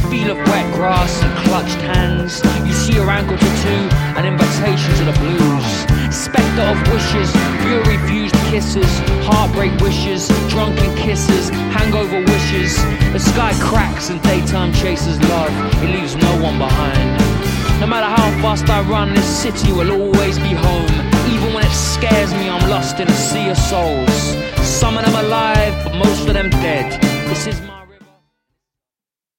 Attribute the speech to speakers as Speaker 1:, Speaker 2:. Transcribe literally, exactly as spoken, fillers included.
Speaker 1: feel of wet grass and clutched hands. You see your ankle tattoo, an invitation to the blues. Spectre of wishes, fury-fused kisses, heartbreak wishes, drunken kisses, hangover wishes. The sky cracks and daytime chases love. It leaves no one behind. No matter how fast I run, this city will always be home. Even when it scares me, I'm lost in a sea of souls. Some of them alive, but most of them dead. This is my